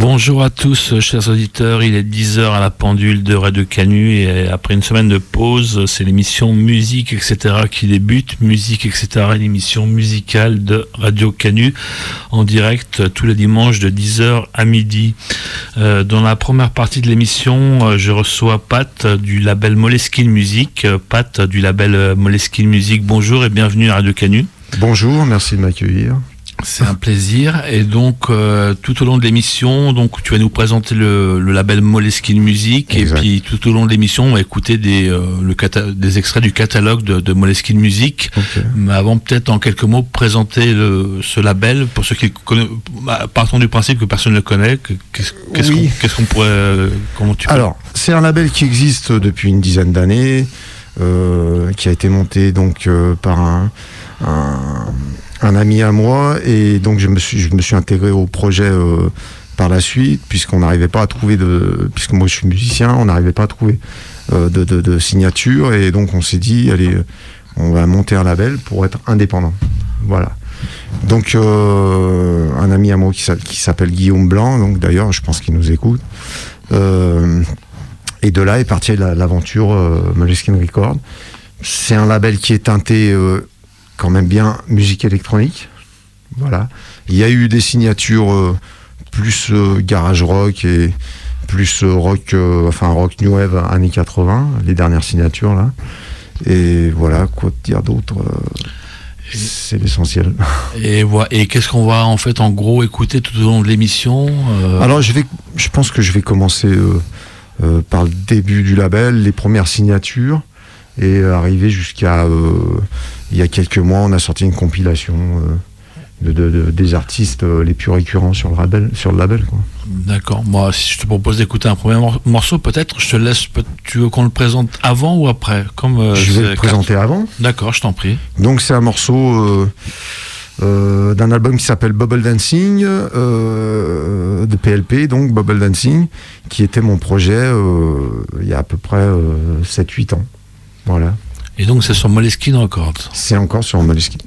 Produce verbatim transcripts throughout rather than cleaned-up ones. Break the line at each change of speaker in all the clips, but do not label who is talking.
Bonjour à tous, chers auditeurs, il est dix heures à la pendule de Radio Canu et après une semaine de pause, c'est l'émission Musique, et cetera qui débute. Musique, et cetera, l'émission musicale de Radio Canu en direct tous les dimanches de dix heures à midi. Euh, dans la première partie de l'émission, je reçois Pat du label Moleskine Music. Pat du label Moleskine Music, bonjour et bienvenue à Radio Canu.
Bonjour, merci de m'accueillir.
C'est un plaisir. Et donc, euh, tout au long de l'émission, donc tu vas nous présenter le, le label Moleskine Music. Exact. Et puis, tout au long de l'émission, on va écouter des, euh, le cata- des extraits du catalogue de, de Moleskine Music. Okay. Mais avant, peut-être en quelques mots, présenter le, ce label pour ceux qui connaissent. Bah, partons du principe que personne ne le connaît. Qu'est-ce, qu'est-ce, oui. qu'on, qu'est-ce qu'on pourrait. Euh, comment tu peux...
Alors, c'est un label qui existe depuis une dizaine d'années, euh, qui a été monté donc euh, par un. un un ami à moi, et donc je me suis, je me suis intégré au projet euh, par la suite, puisqu'on n'arrivait pas à trouver de, puisque moi je suis musicien, on n'arrivait pas à trouver euh, de, de, de signature, et donc on s'est dit, allez, on va monter un label pour être indépendant. Voilà. Donc euh, un ami à moi qui, qui s'appelle Guillaume Blanc, donc d'ailleurs je pense qu'il nous écoute, euh, et de là est partie la, l'aventure euh, Moleskine Records. C'est un label qui est teinté euh, quand même bien musique électronique, voilà. Il y a eu des signatures euh, plus euh, garage rock et plus euh, rock, euh, enfin rock new wave années quatre-vingts, les dernières signatures là. Et voilà, quoi dire d'autre, euh, c'est l'essentiel.
Et voilà. Et qu'est-ce qu'on va en fait en gros écouter tout au long de l'émission euh...
Alors je vais, je pense que je vais commencer euh, euh, par le début du label, les premières signatures, et arriver jusqu'à euh, il y a quelques mois, on a sorti une compilation euh, de, de, de, des artistes euh, les plus récurrents sur le label, sur le label, quoi.
D'accord. Moi, si je te propose d'écouter un premier morceau, peut-être, je te laisse. Tu veux qu'on le présente avant ou après, comme euh,
je vais le présenter carte. Avant.
D'accord, je t'en prie.
Donc c'est un morceau euh, euh, d'un album qui s'appelle Bubble Dancing euh, de P L P, donc Bubble Dancing, qui était mon projet euh, il y a à peu près euh, sept huit ans. Voilà.
Et donc c'est sur Moleskine Records.
C'est encore sur Moleskine.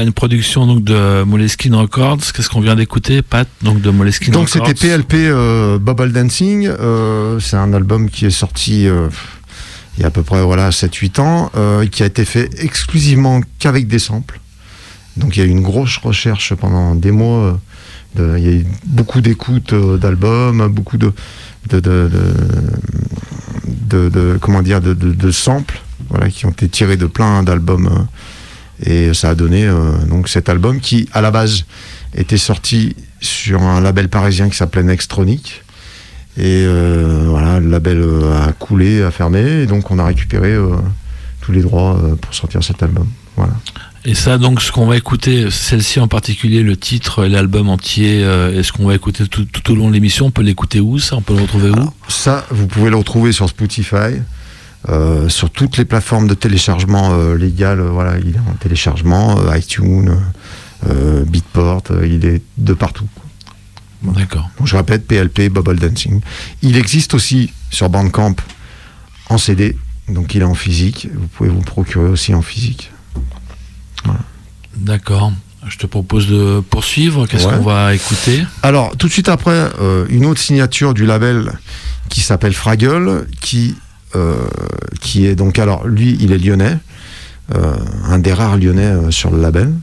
Voilà une production donc de Moleskine Records. Qu'est-ce qu'on vient d'écouter, Pat? Donc de Moleskine
Donc
Records.
c'était P L P euh, Bubble Dancing. Euh, c'est un album qui est sorti euh, il y a à peu près voilà sept huit ans, euh, qui a été fait exclusivement qu'avec des samples. Donc il y a eu une grosse recherche pendant des mois. Euh, de, il y a eu beaucoup d'écoutes euh, d'albums, beaucoup de de, de, de, de, de comment dire de, de, de samples, voilà, qui ont été tirés de plein d'albums. Euh, Et ça a donné euh, donc cet album qui, à la base, était sorti sur un label parisien qui s'appelait Nextronic. Et euh, voilà, le label euh, a coulé, a fermé. Et donc, on a récupéré euh, tous les droits euh, pour sortir cet album. Voilà.
Et ça, donc, ce qu'on va écouter, celle-ci en particulier, le titre, l'album entier, euh, est-ce qu'on va écouter tout, tout au long de l'émission? On peut l'écouter où, ça? On peut le retrouver où?
Alors, ça, vous pouvez le retrouver sur Spotify. Euh, sur toutes les plateformes de téléchargement euh, légales, euh, voilà, il est en téléchargement, euh, iTunes, euh, Beatport, euh, il est de partout.
Voilà. D'accord.
Donc je répète, P L P, Bubble Dancing. Il existe aussi sur Bandcamp en C D, donc il est en physique. Vous pouvez vous procurer aussi en physique. Voilà.
D'accord. Je te propose de poursuivre. Qu'est-ce
Ouais.
qu'on va écouter?
Alors, tout de suite après, euh, une autre signature du label qui s'appelle Fraggle, qui Euh, qui est donc, alors lui il est lyonnais, euh, un des rares lyonnais euh, sur le label.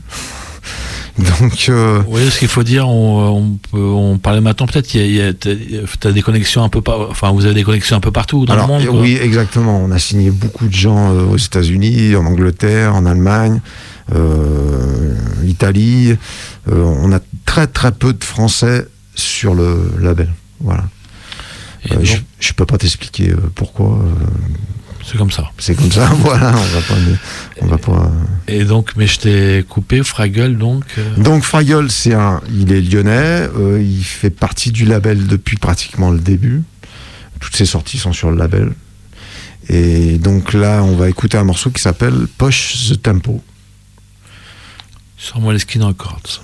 Donc euh,
oui, ce qu'il faut dire, on, on peut on parlait maintenant peut-être, il y a, t'as, t'as des connexions un peu par, enfin vous avez des connexions un peu partout dans
alors,
le monde. Quoi.
Oui, exactement. On a signé beaucoup de gens euh, aux États-Unis, en Angleterre, en Allemagne, euh, Italie. Euh, on a très très peu de Français sur le label. Voilà. Euh,
donc,
je, je peux pas t'expliquer euh, pourquoi. Euh,
c'est comme ça.
C'est comme ça, voilà. On va pas. On va pas.
Et donc, mais je t'ai coupé, Fraggle, donc. Euh...
Donc Fraggle, c'est un, il est lyonnais. Euh, il fait partie du label depuis pratiquement le début. Toutes ses sorties sont sur le label. Et donc là, on va écouter un morceau qui s'appelle Push the Tempo.
Sur Moleskine Records.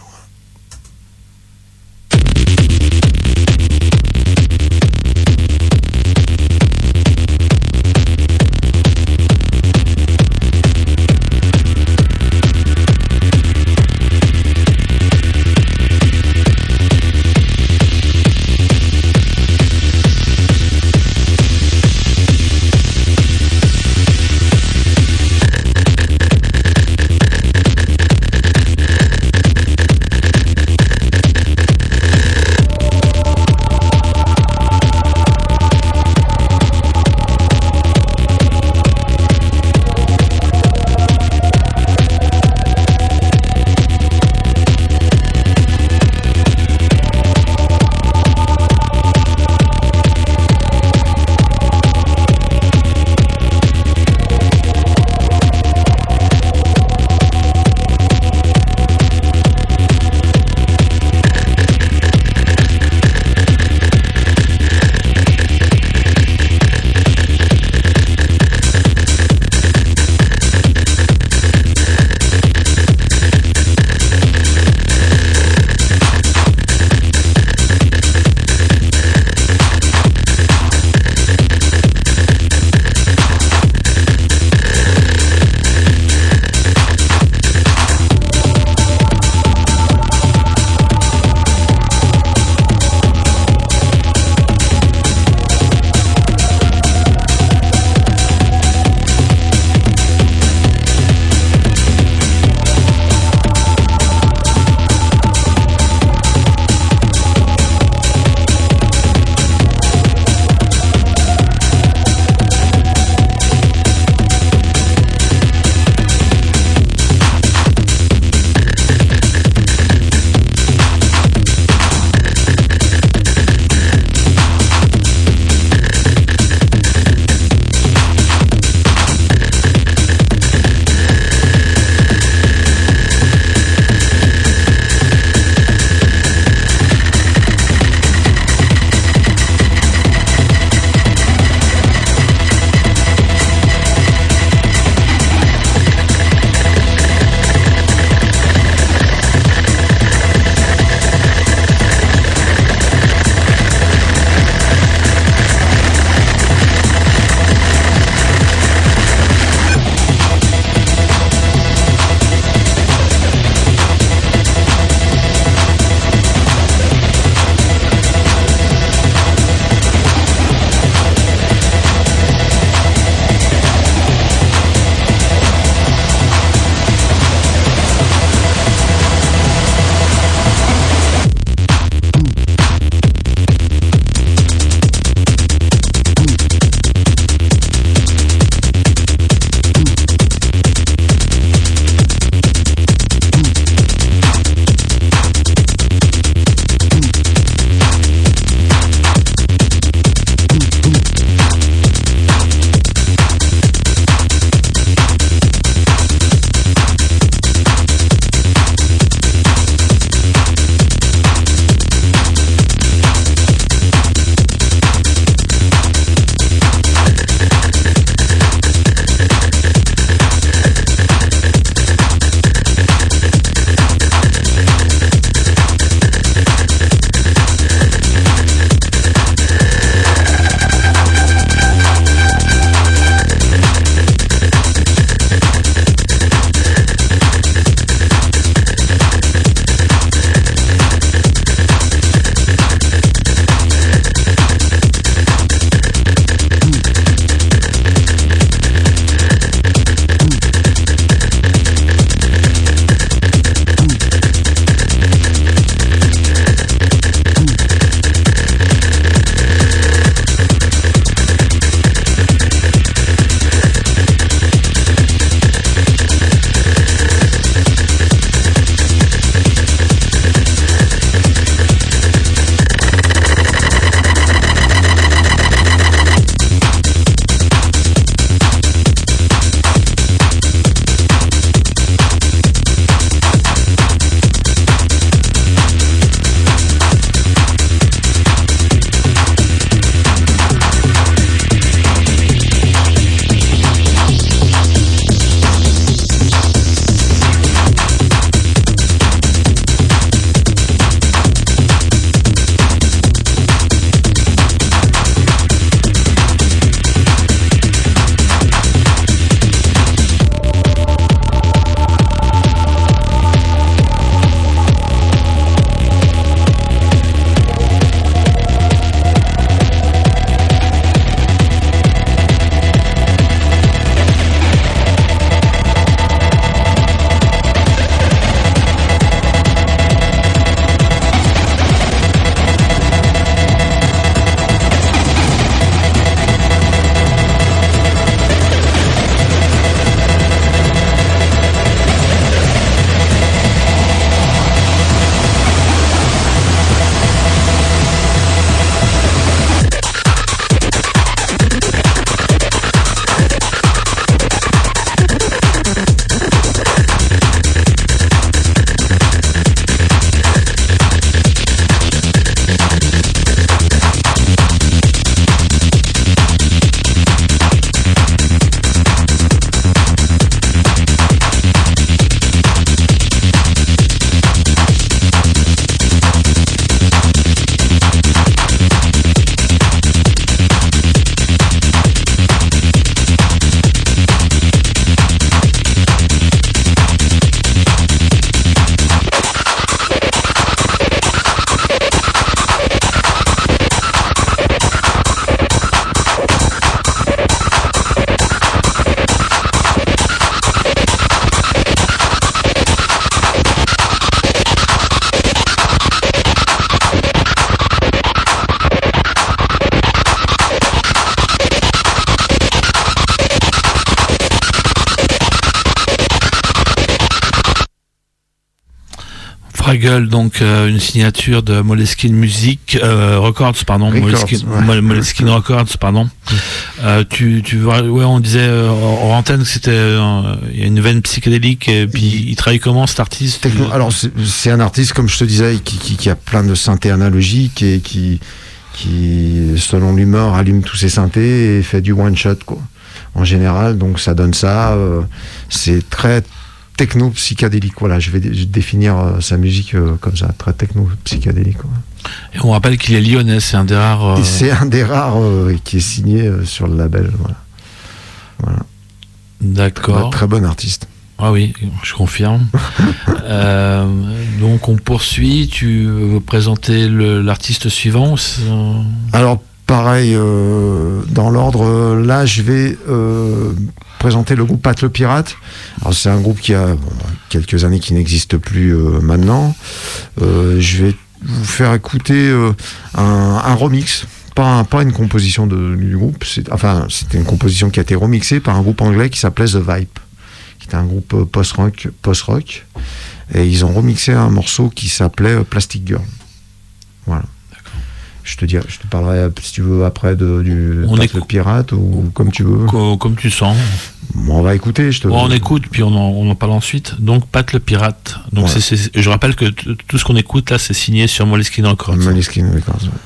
Fraggle, donc euh, une signature de Moleskine Music euh, Records, pardon,
Records,
Moleskine,
ouais.
Moleskine Records, pardon. Euh, tu, tu vois, ouais, on disait euh, en antenne que c'était, euh, il y a une veine psychédélique. Et puis il travaille comment cet artiste?
Techno, alors c'est, c'est un artiste, comme je te disais, qui, qui, qui a plein de synthés analogiques et qui, qui, selon l'humeur, allume tous ses synthés et fait du one shot, quoi. En général, donc ça donne ça. Euh, c'est très techno psychédélique. Voilà, je vais, dé- je vais définir euh, sa musique euh, comme ça, très techno psychédélique. Ouais.
Et on rappelle qu'il est lyonnais, c'est un des rares. Euh...
Et c'est un des rares euh, qui est signé euh, sur le label. Voilà. Voilà.
D'accord.
Très, très bon artiste.
Ah oui, je confirme. euh, donc on poursuit. Tu veux présenter le, l'artiste suivant?
Alors pareil, euh, dans l'ordre, là je vais euh, présenter le groupe Pat le Pirate. Alors c'est un groupe qui a bon, quelques années qui n'existe plus euh, maintenant. Euh, je vais vous faire écouter euh, un, un remix. Pas, pas une composition de, du groupe, c'est, enfin c'était une composition qui a été remixée par un groupe anglais qui s'appelait The Vibe, qui était un groupe post-rock, post-rock, et ils ont remixé un morceau qui s'appelait Plastic Girl. Voilà. D'accord. Je te dirai, je te parlerai si tu veux après de, du
on
Pat
écou-
le Pirate ou comme tu veux.
Co- comme tu sens.
Bon, on va écouter. Je te...
Bon, on écoute puis on en, on en parle ensuite. Donc Pat le Pirate. Donc
ouais.
c'est, c'est, je rappelle que t- tout ce qu'on écoute là, c'est signé sur Moleskine Records.
Moleskine Records. Ouais.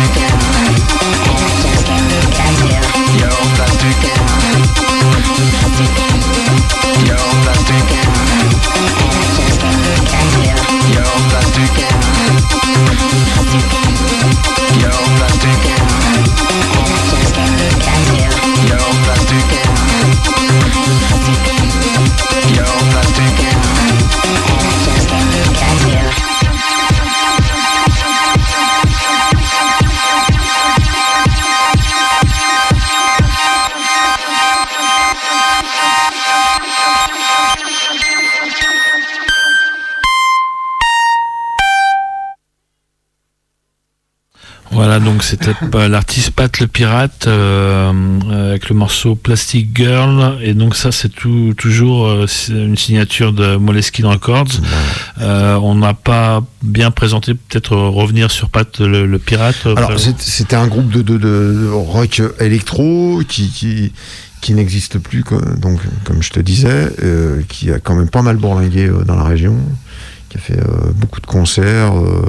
Voilà, donc c'était l'artiste Pat le Pirate euh, avec le morceau Plastic Girl, et donc ça c'est tout, toujours euh, une signature de Moleskine Records. Euh, on n'a pas bien présenté, peut-être revenir sur Pat le, le Pirate.
Alors c'était un groupe de, de, de rock électro qui, qui, qui n'existe plus, donc comme je te disais, euh, qui a quand même pas mal bourlingué euh, dans la région, qui a fait euh, beaucoup de concerts. Euh,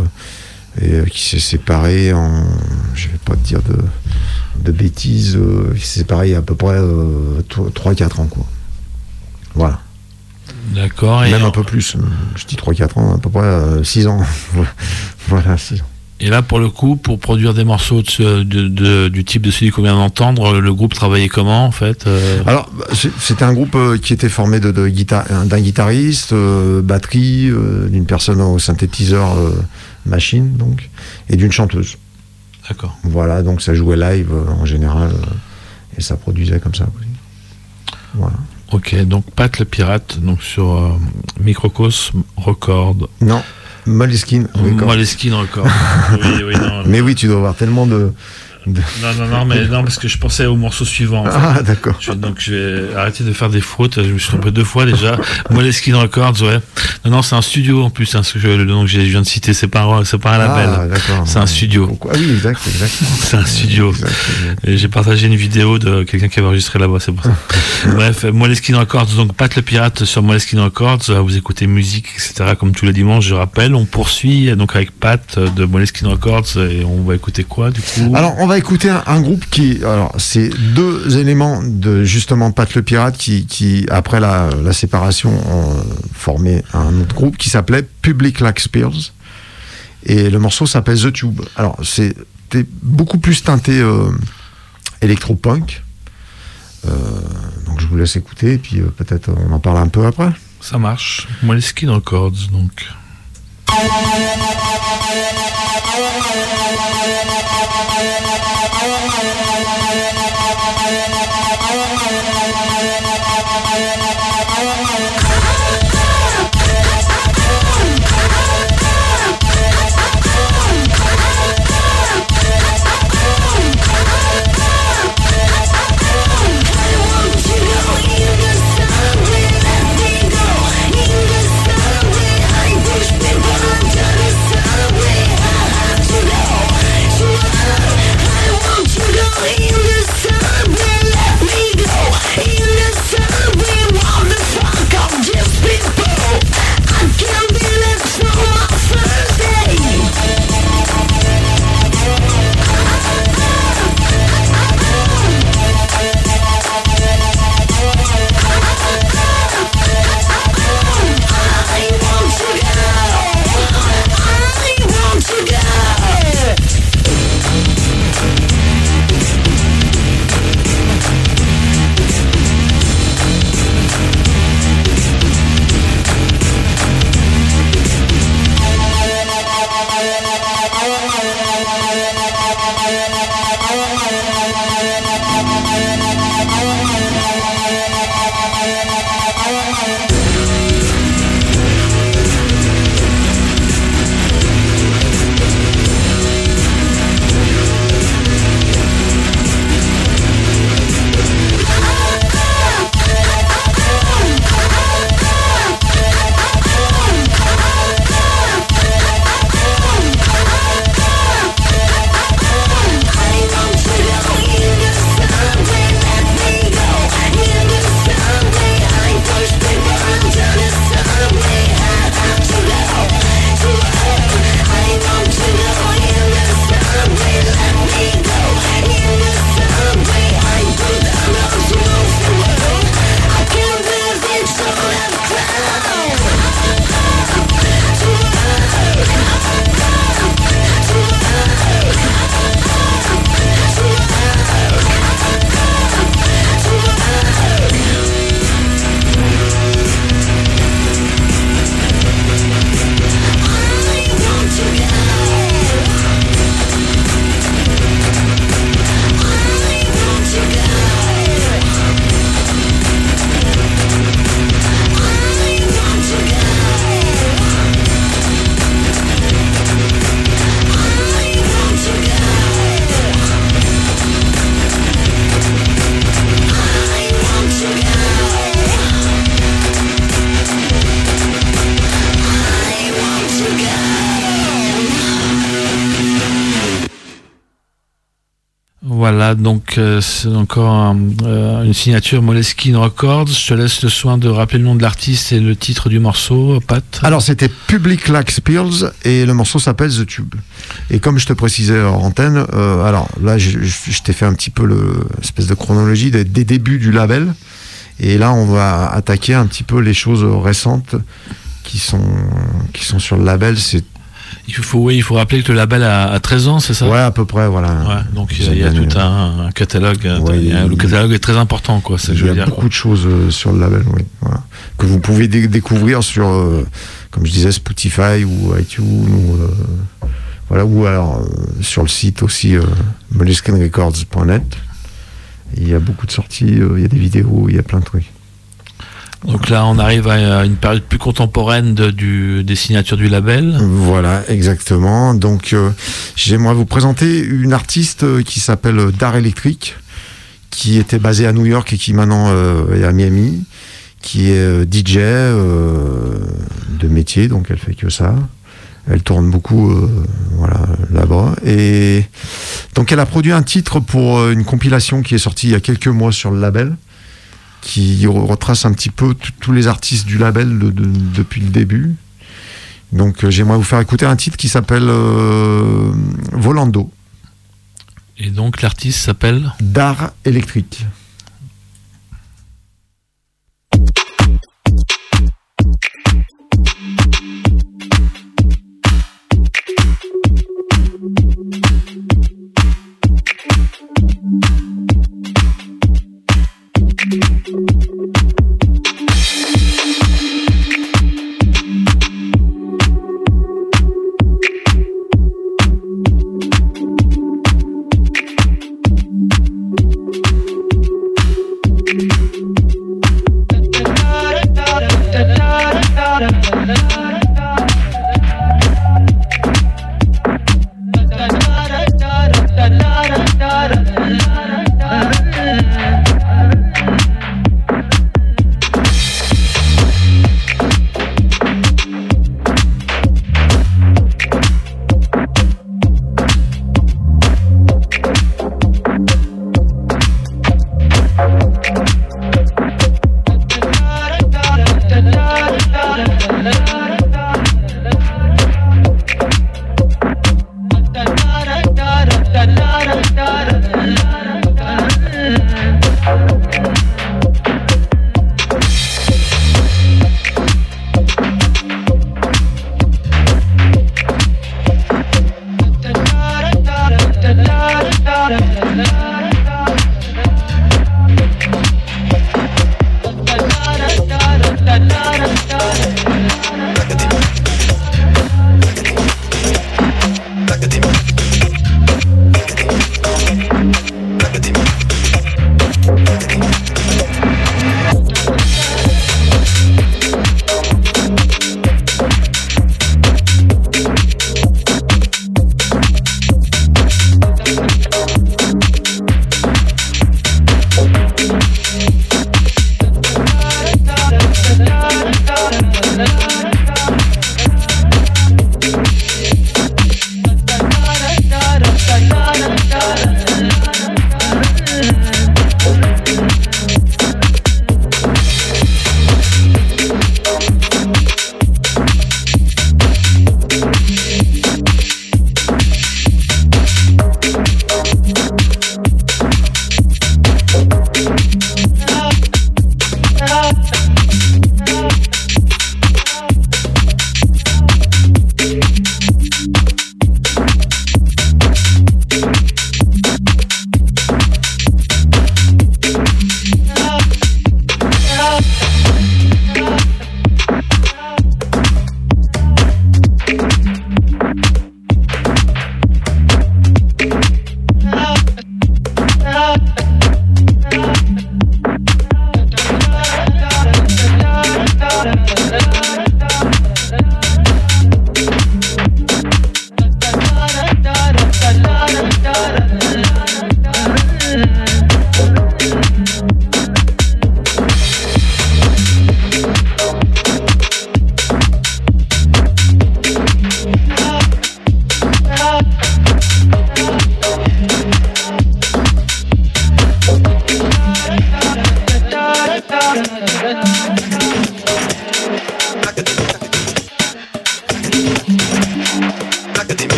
et qui s'est séparé en, je vais pas te dire de, de bêtises, euh, qui s'est séparé il y a à peu près euh, trois quatre ans, quoi. Voilà.
D'accord.
Même un peu plus, je dis trois quatre ans, à peu près euh, six ans. Voilà, six ans.
Et là, pour le coup, pour produire des morceaux de, de, de, du type de celui qu'on vient d'entendre, le groupe travaillait comment, en fait euh...
Alors, c'était un groupe euh, qui était formé de, de guitare, d'un guitariste, euh, batterie, euh, d'une personne au synthétiseur euh, machine, donc, et d'une chanteuse.
D'accord.
Voilà, donc ça jouait live euh, en général, euh, et ça produisait comme ça aussi. Voilà.
Ok, donc Pat le Pirate, donc sur euh, Microcosm Record.
Non. Moleskine Records.
Moleskine Records. Oui, oui, non.
Mais oui, tu dois avoir tellement de, de...
Non, non, non, mais non, parce que je pensais au morceau suivant. En fait.
Ah, d'accord.
Je, donc je vais arrêter de faire des fautes. Je me suis trompé deux fois déjà. Moleskine Records, ouais. Non, non, c'est un studio en plus. Hein, ce que je, le nom que je viens de citer, c'est pas, un, c'est pas un label.
Ah, d'accord.
C'est un studio.
Ah oui, exact, exact.
C'est un studio. Exact, exact. Et j'ai partagé une vidéo de quelqu'un qui avait enregistré là-bas, c'est pour ça. Bref, Moleskine Records, donc Pat le Pirate sur Moleskine Records. Vous écoutez musique, et cetera. Comme tous les dimanches, je rappelle. On poursuit donc avec Pat de Moleskine Records et on va écouter quoi du coup?
Alors, on va écouter un, un groupe qui, alors, c'est deux éléments de justement Pat le Pirate qui, qui après la, la séparation, ont formé un autre groupe qui s'appelait Public Like Spears. Et le morceau s'appelle The Tube. Alors, c'était beaucoup plus teinté euh, électro-punk. Euh, donc, je vous laisse écouter et puis euh, peut-être on en parle un peu après.
Ça marche. Moleskine Records, donc.
I want
Voilà, donc euh, c'est encore un, euh, une signature Moleskine Records. Je te laisse le soin de rappeler le nom de l'artiste et le titre du morceau, Pat.
Alors c'était Public Lax Pills et le morceau s'appelle The Tube. Et comme je te précisais en antenne, euh, alors là je, je, je t'ai fait un petit peu l'espèce de chronologie des, des débuts du label. Et là on va attaquer un petit peu les choses récentes qui sont, qui sont sur le label. C'est
Il faut, oui, il faut rappeler que le label a, a treize ans, c'est ça ?
Ouais, à peu près, voilà.
Ouais, donc il y a, il y a tout un, un catalogue.
Ouais,
il y a, le catalogue est très important, quoi.
Il y a beaucoup quoi. de choses euh, sur le label, oui. Voilà. Que vous pouvez dé- découvrir sur, euh, comme je disais, Spotify ou iTunes, ou, euh, voilà, ou alors euh, sur le site aussi euh, moleskine records point net. Il y a beaucoup de sorties, euh, il y a des vidéos, il y a plein de trucs.
Donc là, on arrive à une période plus contemporaine de, du, des signatures du label.
Voilà, exactement. Donc, euh, j'aimerais vous présenter une artiste qui s'appelle Dar Electric, qui était basée à New York et qui maintenant euh, est à Miami, qui est euh, D J euh, de métier, donc elle fait que ça. Elle tourne beaucoup euh, voilà, là-bas. Et donc, elle a produit un titre pour une compilation qui est sortie il y a quelques mois sur le label, qui retrace un petit peu tous les artistes du label de, de, depuis le début. Donc euh, j'aimerais vous faire écouter un titre qui s'appelle euh, Volando.
Et donc l'artiste s'appelle
Dar Electric.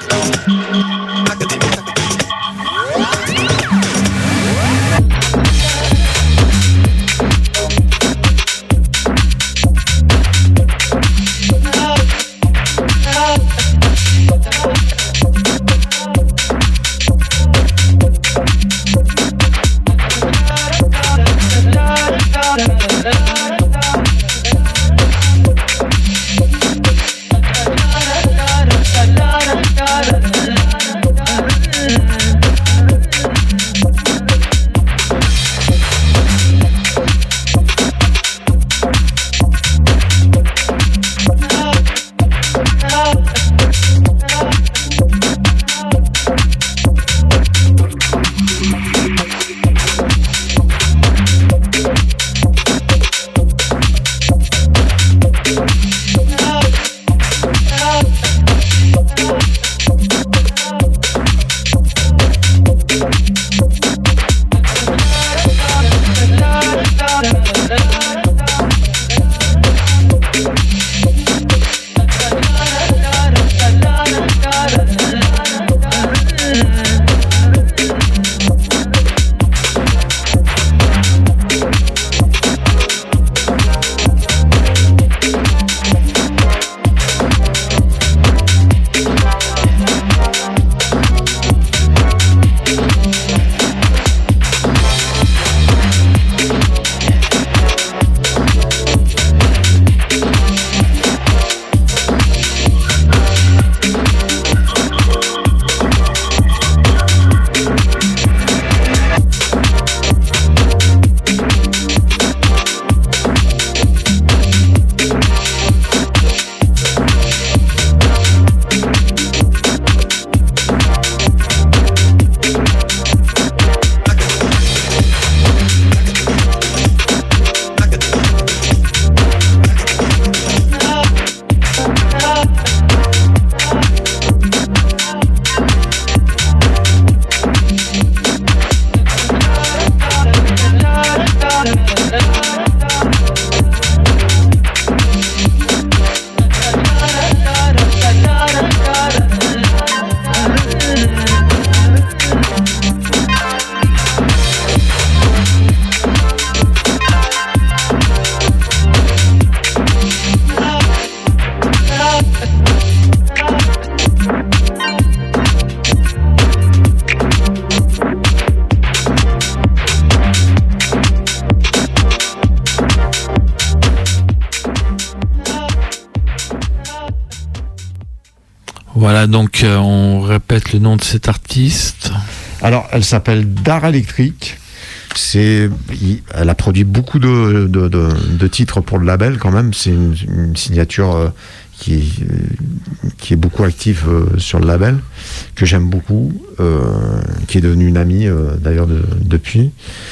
Voilà, donc euh, on répète le nom de cette artiste.
Alors, elle s'appelle Dara Electric. C'est, elle a produit beaucoup de, de, de, de titres pour le label quand même. C'est une, une signature euh, qui, est, euh, qui est beaucoup active euh, sur le label, que j'aime beaucoup, euh, qui est devenue une amie euh, d'ailleurs de, depuis.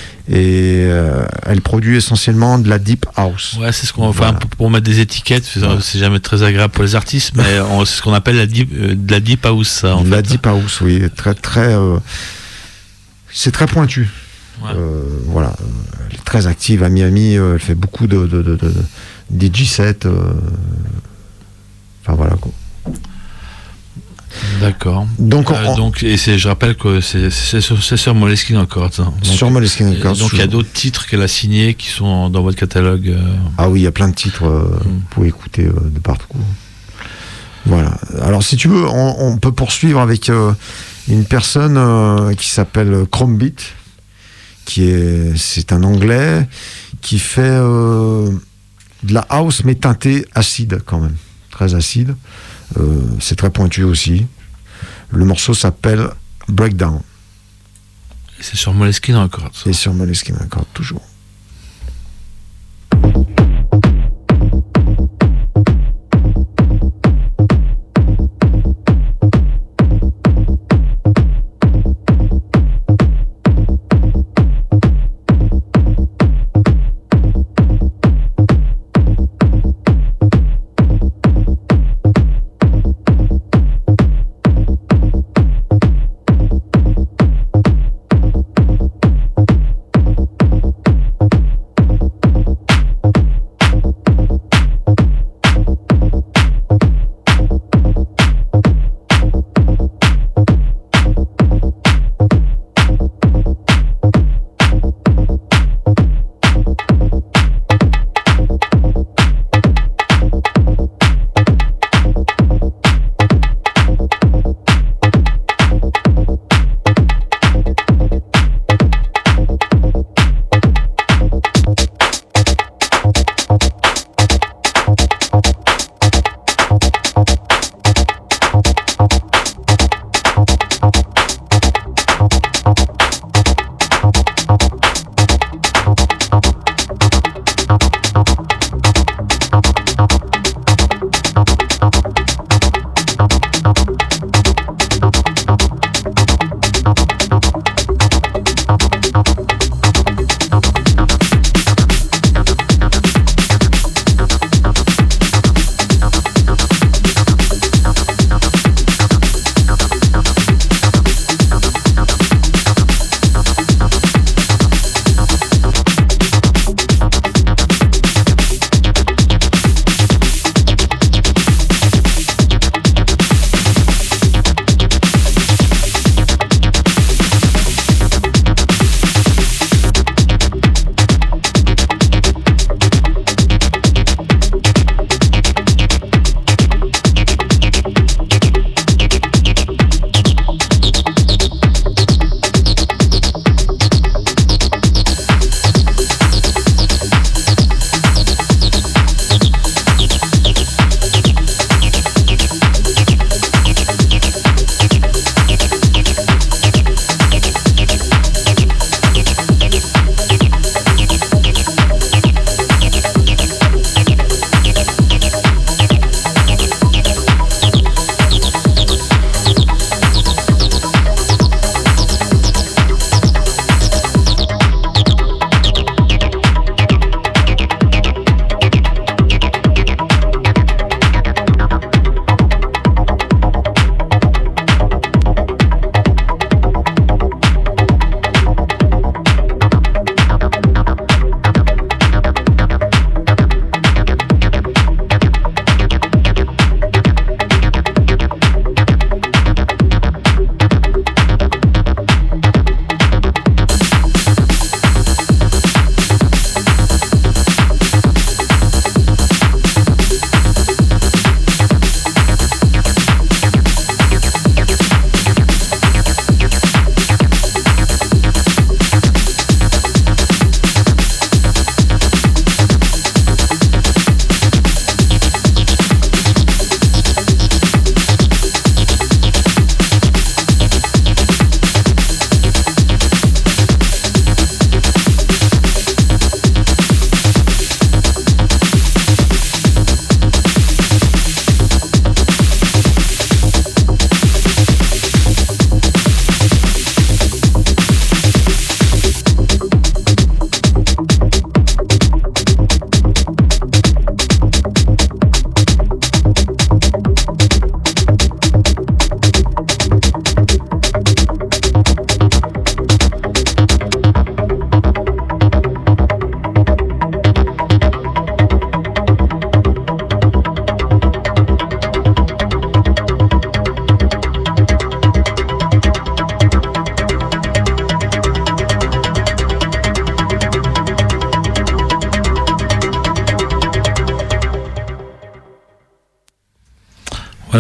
Et euh, elle produit essentiellement de la deep house.
Ouais, c'est ce qu'on, enfin,
voilà.
pour, pour mettre des étiquettes, c'est,
ouais.
c'est jamais très agréable pour les artistes, mais on, c'est ce qu'on appelle la deep, euh, de la deep house, ça. En
de
fait.
La deep house, oui, très très, euh, c'est très pointu.
Ouais.
Euh, voilà, elle est très active à Miami. Euh, elle fait beaucoup de, de, de, de, de D J sets. Euh, enfin voilà quoi.
D'accord.
Donc,
euh,
on,
donc et c'est, je rappelle que c'est, c'est, sur, c'est sur Moleskine Records. Hein. Donc,
sur Moleskine Records.
Donc il y a d'autres titres qu'elle a signés qui sont dans votre catalogue. Euh...
Ah oui, il y a plein de titres euh, mm. pour écouter euh, de partout. Voilà. Alors si tu veux, on, on peut poursuivre avec euh, une personne euh, qui s'appelle Chromebeat, qui est, c'est un Anglais qui fait euh, de la house mais teintée acide quand même, très acide. Euh, c'est très pointu aussi. Le morceau s'appelle Breakdown.
Et c'est sur Moleskine Records.
Et sur Moleskine Records toujours.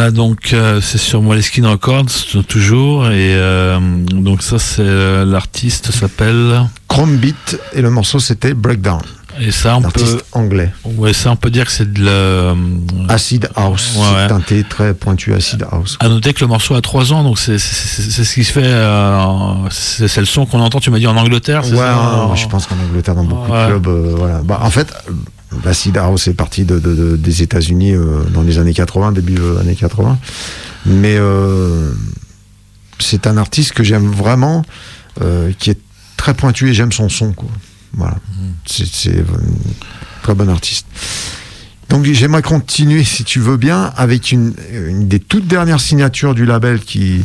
Voilà, donc euh, c'est sur Moleskine Records toujours, et euh, donc ça c'est euh, l'artiste s'appelle
Chrome Beat et le morceau c'était Breakdown.
Et ça on
l'artiste
peut
anglais.
Ouais, ça on peut dire que c'est de la
acid house,
ouais, ouais.
teinté très pointu acid house.
À noter que le morceau a trois ans, donc c'est, c'est, c'est, c'est ce qui se fait. Euh, c'est, c'est le son qu'on entend. Tu m'as dit en Angleterre, c'est
ouais,
ça
ouais, je pense qu'en Angleterre dans beaucoup
ouais.
de clubs, euh, voilà. Bah, en fait, l'acid house est parti de, de, de, des États-Unis euh, dans les années quatre-vingts, début euh, années quatre-vingts. Mais euh, c'est un artiste que j'aime vraiment, euh, qui est très pointu et j'aime son son, quoi. Voilà, mmh. c'est, c'est un très bon artiste. Donc j'aimerais continuer, si tu veux bien, avec une, une des toutes dernières signatures du label qui,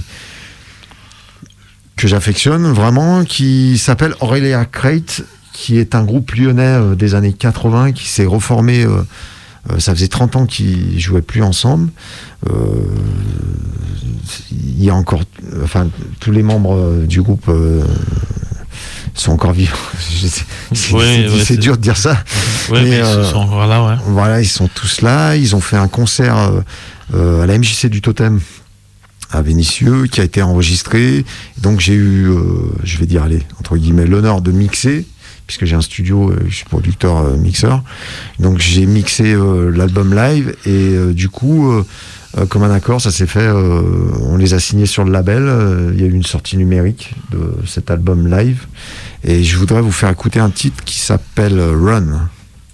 que j'affectionne vraiment, qui s'appelle Aurelia Crate, qui est un groupe lyonnais euh, des années quatre-vingts, qui s'est reformé, euh, euh, ça faisait trente ans qu'ils ne jouaient plus ensemble. Euh, il y a encore, enfin, tous les membres euh, du groupe... Euh, sont encore vivants. c'est, c'est,
oui,
c'est,
oui,
c'est
c'est
dur de dire ça.
Oui, mais, mais euh, ils sont encore là, ouais.
Voilà, ils sont tous là. Ils ont fait un concert euh, euh, à la M J C du Totem à Vénissieux, qui a été enregistré. Donc j'ai eu, euh, je vais dire, allez, entre guillemets, l'honneur de mixer, puisque j'ai un studio, euh, je suis producteur euh, mixeur. Donc j'ai mixé euh, l'album live et euh, du coup. Euh, Euh, comme un accord, ça s'est fait, euh, on les a signés sur le label, euh, il y a eu une sortie numérique de cet album live, et je voudrais vous faire écouter un titre qui s'appelle Run.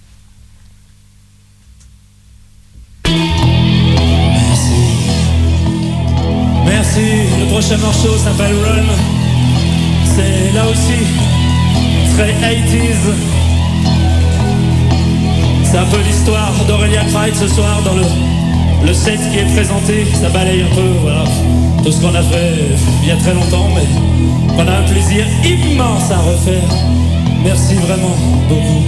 Merci. Merci, le prochain morceau s'appelle Run, c'est là aussi très eighties, c'est un peu l'histoire d'Aurelia Crate ce soir dans le... Le set qui est présenté, ça balaye un peu, voilà, tout ce qu'on a fait il y a très longtemps, mais on a un plaisir immense à refaire. Merci vraiment beaucoup.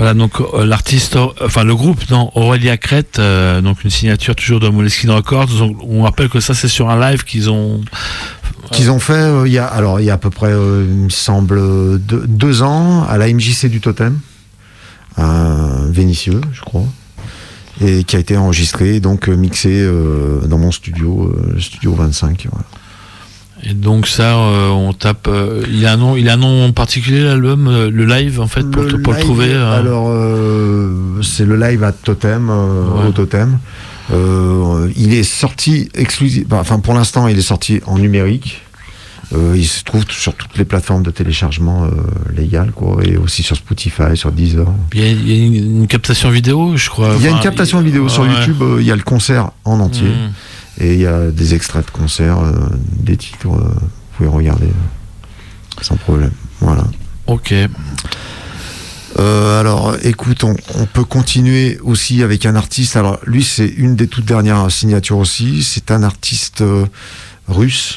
Voilà, donc euh, l'artiste, euh, enfin le groupe, non, Aurélia Crête, euh, donc une signature toujours de Moleskine Records. Donc, on rappelle que ça c'est sur un live qu'ils ont
qu'ils ont fait euh, il y a alors il y a à peu près euh, il me semble deux, deux ans à la M J C du Totem à Vénissieux, je crois, et qui a été enregistré donc mixé euh, dans mon studio, euh, studio vingt-cinq. Voilà.
Et donc ça, euh, on tape. Euh, il a un nom, il a un nom particulier l'album, euh, le live en fait pour,
le
te, pour
live,
le trouver. Euh...
Alors euh, c'est le live à Totem, euh, ouais. au Totem. Euh, il est sorti exclusif. Enfin pour l'instant, il est sorti en numérique. Euh, il se trouve sur toutes les plateformes de téléchargement euh, légales, quoi, et aussi sur Spotify, sur Deezer.
Il y a, il y a une, une captation vidéo, je crois.
Il y a
enfin,
une captation
il...
vidéo
ouais.
sur YouTube. Euh, il y a le concert en entier. Mmh. Et il y a des extraits de concert, euh, des titres, euh, vous pouvez regarder euh, sans problème. Voilà.
Ok.
Euh, alors, écoute, on, on peut continuer aussi avec un artiste. Alors, lui, c'est une des toutes dernières signatures aussi. C'est un artiste euh, russe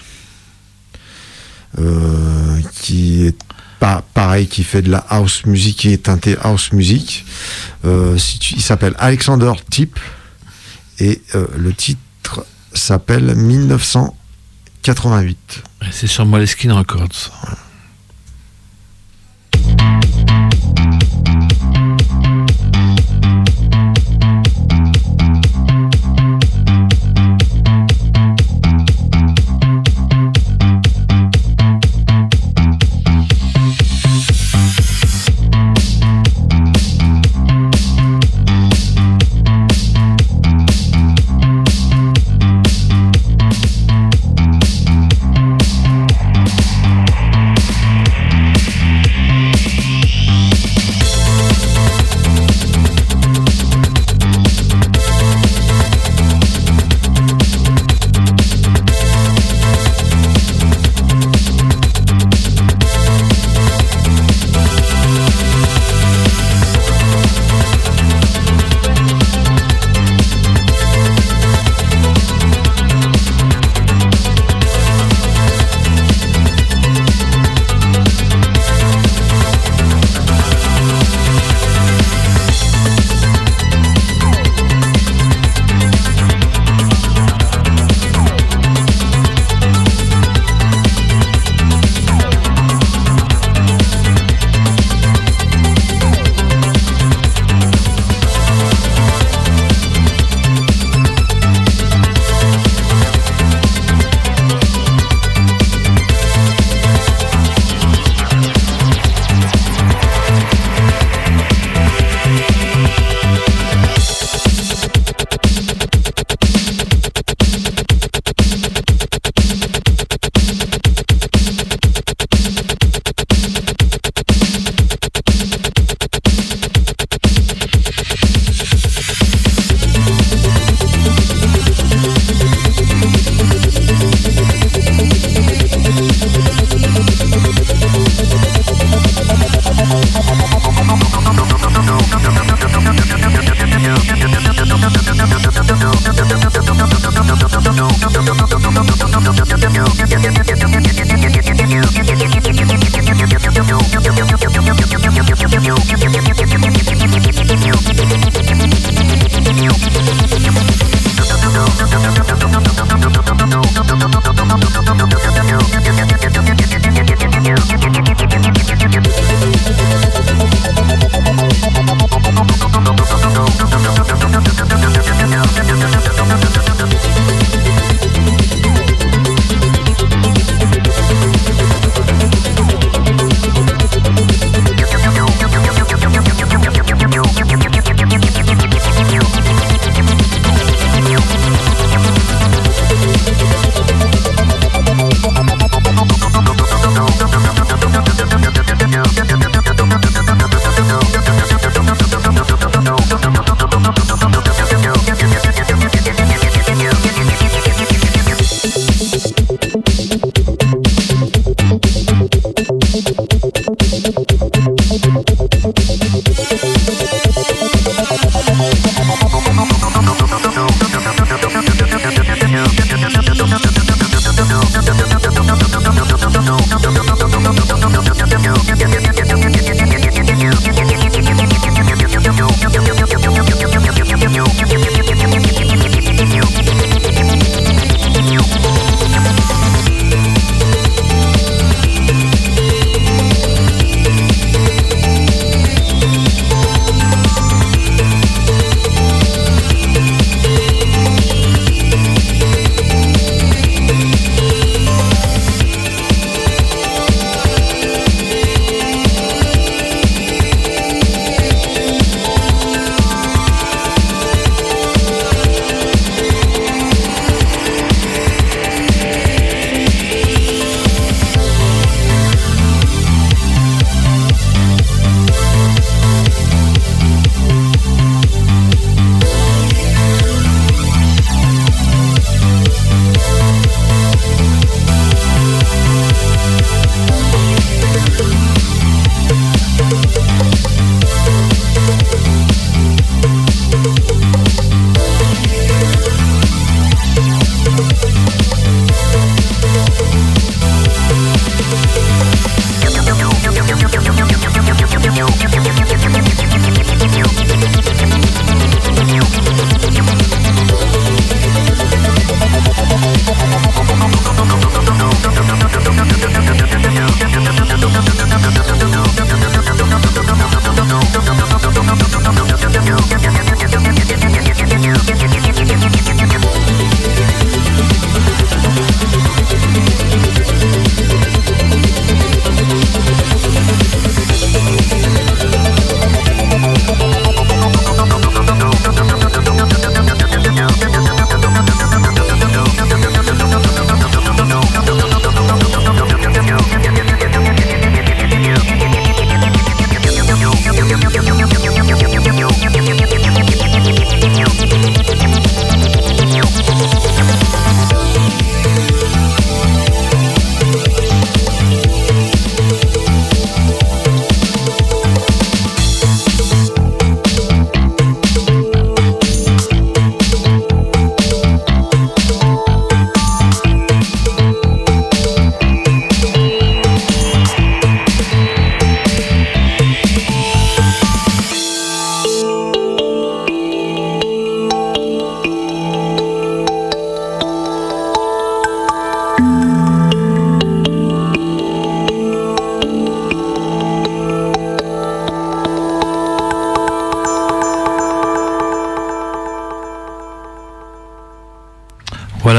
euh, qui est pas pareil, qui fait de la house music, qui est teinté house music. Euh, si tu, il s'appelle Alexander Tip et euh, le titre s'appelle mille neuf cent quatre-vingt-huit.
C'est sur Moleskine Records.
Voilà.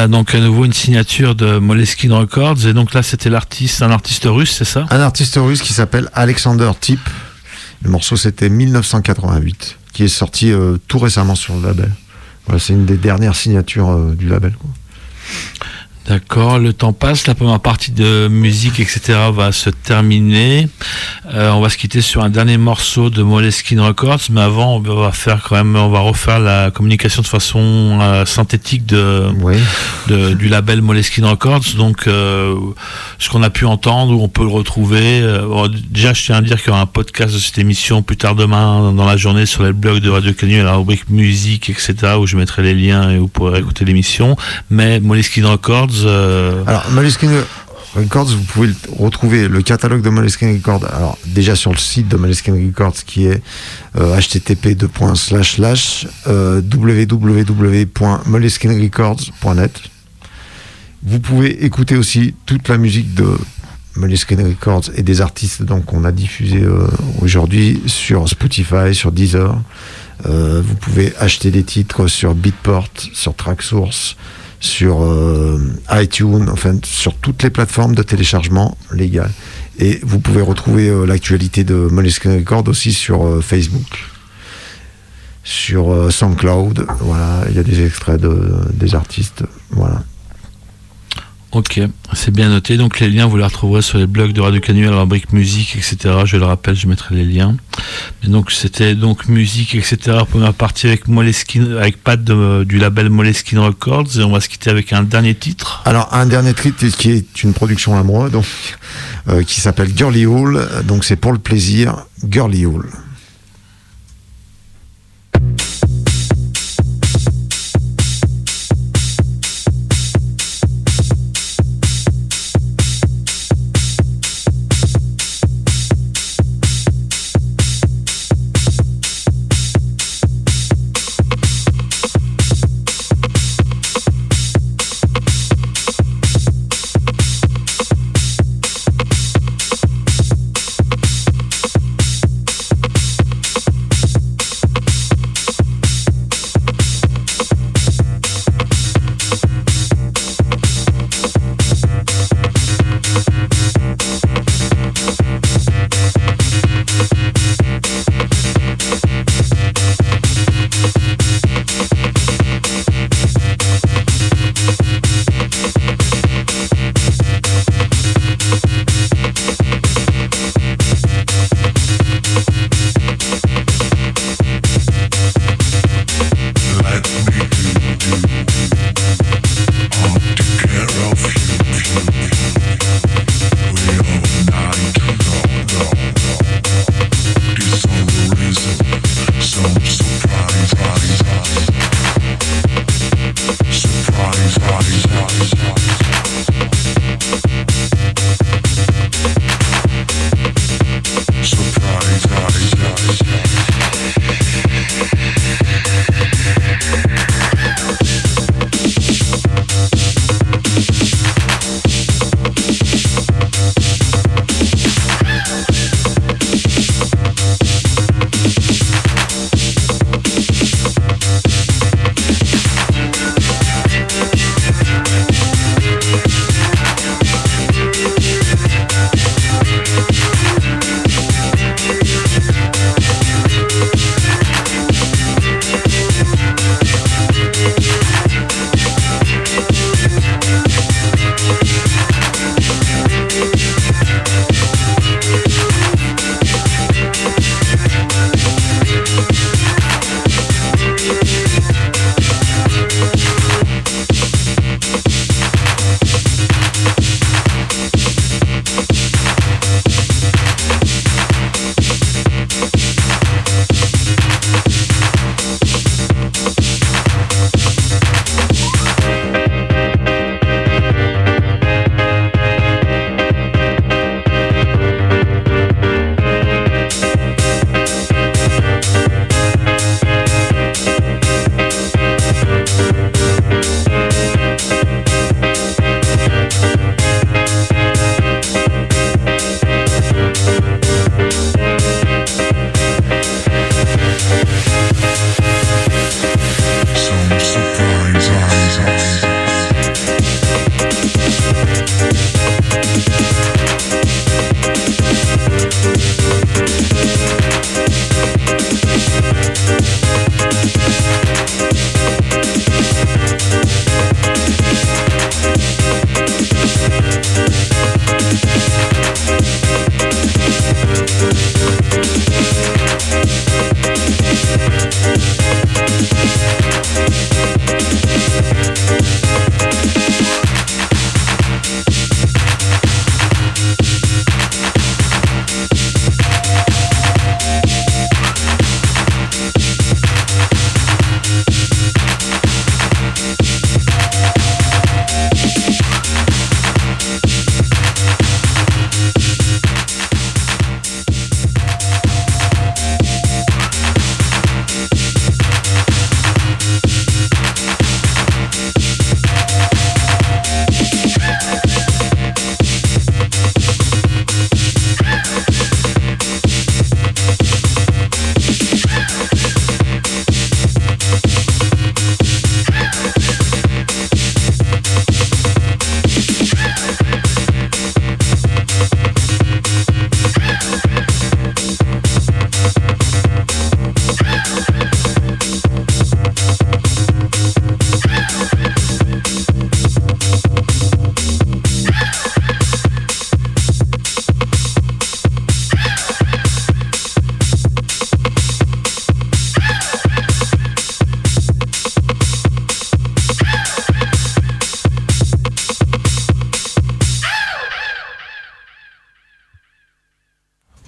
Voilà, donc à nouveau une signature de Moleskine Records. Et donc là, c'était l'artiste, un artiste russe, c'est ça?
Un artiste russe qui s'appelle Alexander Tip. Le morceau, c'était mille neuf cent quatre-vingt-huit, qui est sorti euh, tout récemment sur le label. Voilà, c'est une des dernières signatures euh, du label, quoi.
D'accord, le temps passe, la première partie de musique, et cetera va se terminer. Euh, on va se quitter sur un dernier morceau de Moleskine Records, mais avant, on va faire quand même, on va refaire la communication de façon euh, synthétique de,
Oui.
de du label Moleskine Records. Donc, euh, ce qu'on a pu entendre, où on peut le retrouver. Euh, bon, déjà, je tiens à dire qu'il y aura un podcast de cette émission plus tard demain dans la journée sur les blogs de Radio Canu, à la rubrique musique, et cetera, où je mettrai les liens et vous pourrez écouter l'émission. Mais Moleskine Records. Euh...
Alors, Moleskine Records, vous pouvez retrouver le catalogue de Moleskine Records. Alors, déjà sur le site de Moleskine Records qui est euh, h t t p deux points slash slash w w w point moleskine records point net. Vous pouvez écouter aussi toute la musique de Moleskine Records et des artistes donc qu'on a diffusé euh, aujourd'hui sur Spotify, sur Deezer. Euh, vous pouvez acheter des titres sur Beatport, sur Tracksource, sur euh, iTunes, enfin sur toutes les plateformes de téléchargement légales. Et vous pouvez retrouver euh, l'actualité de Moleskine Records aussi sur euh, Facebook, sur euh, SoundCloud. Voilà, il y a des extraits de, des artistes. Voilà.
Ok, c'est bien noté. Donc les liens, vous les retrouverez sur les blogs de Radio Canu, à la rubrique musique, et cetera. Je le rappelle, je mettrai les liens. Et donc c'était donc musique, et cetera. Première partie avec Moleskine, avec Pat de, du label Moleskine Records, et on va se quitter avec un dernier titre.
Alors un dernier titre qui est une production à moi, donc euh, qui s'appelle Girly Hall. Donc c'est pour le plaisir, Girly Hall.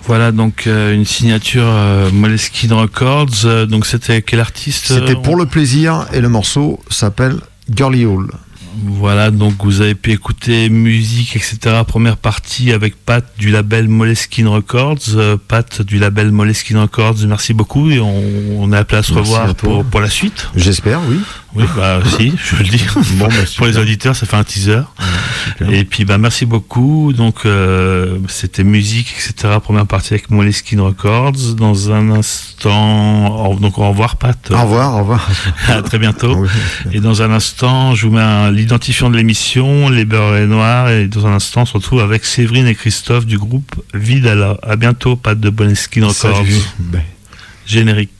Voilà, donc euh, une signature euh, Moleskine Records. Euh, donc c'était quel artiste?
C'était Pour le plaisir et le morceau s'appelle Girly Hall.
Voilà, donc vous avez pu écouter musique, et cetera. Première partie avec Pat du label Moleskine Records. Euh, Pat du label Moleskine Records, merci beaucoup et on, on est appelé à se
Merci
revoir
à toi.
pour, pour la suite.
J'espère, oui.
Oui, bah si, je le dis.
Bon, bah,
pour les
super.
auditeurs, ça fait un teaser.
Super.
Et puis bah merci beaucoup. Donc euh, c'était musique, et cetera. Première partie avec Moleskine Records. Dans un instant, donc au revoir Pat.
Au revoir, au revoir.
À très bientôt.
Oui.
Et dans un instant, je vous mets un, l'identifiant de l'émission, Les Beurrés Noirs. Et dans un instant, on se retrouve avec Séverine et Christophe du groupe Vidala. À bientôt, Pat de Moleskine Records.
Salut. Ben.
Générique.